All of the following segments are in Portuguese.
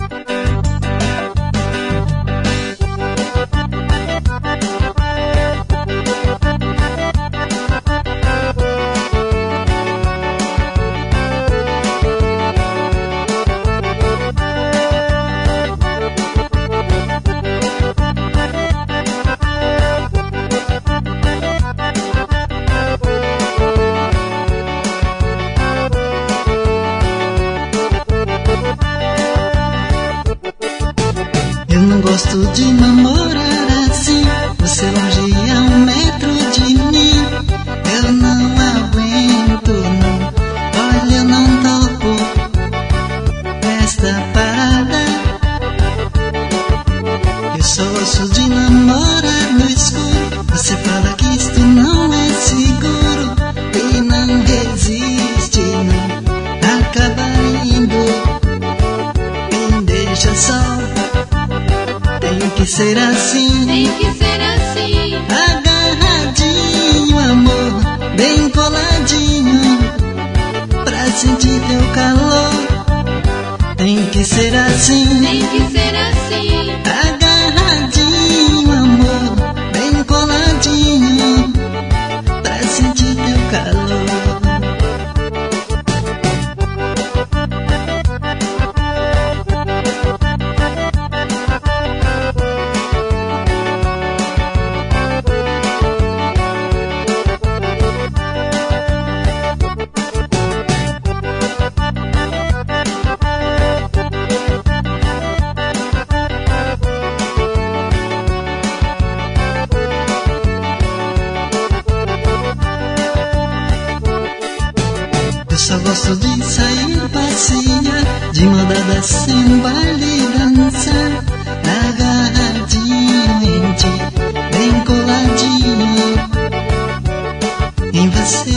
Eu não gosto de namorar assim, você longe a 1 metro de mim. Eu não aguento, não. Olha, eu não topo esta parada. Eu só gosto de namorar no escuro. Você fala que isto não é seguro e não resiste, não. Acaba indo, me deixa só. Tem que ser assim, tem que ser assim. Agarradinho, amor, bem coladinho, pra sentir teu calor. Tem que ser assim, tem que ser assim. Agarradinho, amor, bem coladinho, pra sentir teu calor. Só gosto de sair, passear, de mandada sem baile dançar, agarradinho em ti, bem coladinho em você.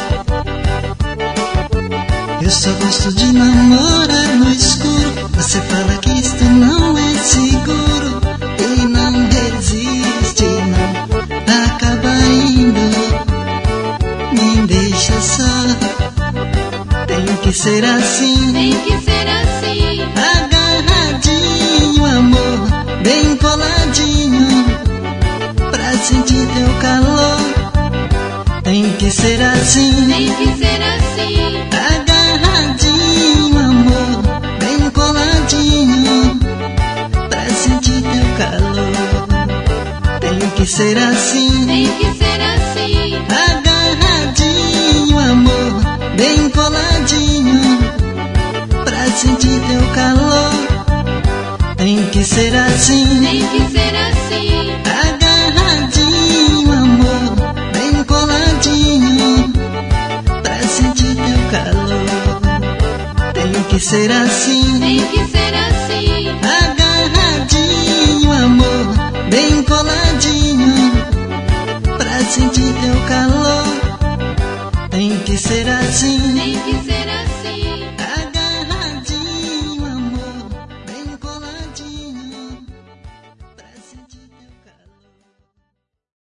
Eu só gosto de namorar no escuro. Você fala que isto não é seguro e não resiste, não. Acaba indo, me deixa só. Tem que ser assim, tem que ser assim. Agarradinho, amor, bem coladinho, pra sentir teu calor. Tem que ser assim, tem que ser assim. Agarradinho, amor, bem coladinho, pra sentir teu calor. Tem que ser assim, tem que ser assim. Agarradinho, amor, bem coladinho, pra sentir teu calor. Tem que ser assim, tem que ser assim. Agarradinho, amor, bem coladinho, pra sentir teu calor. Tem que ser assim, tem que ser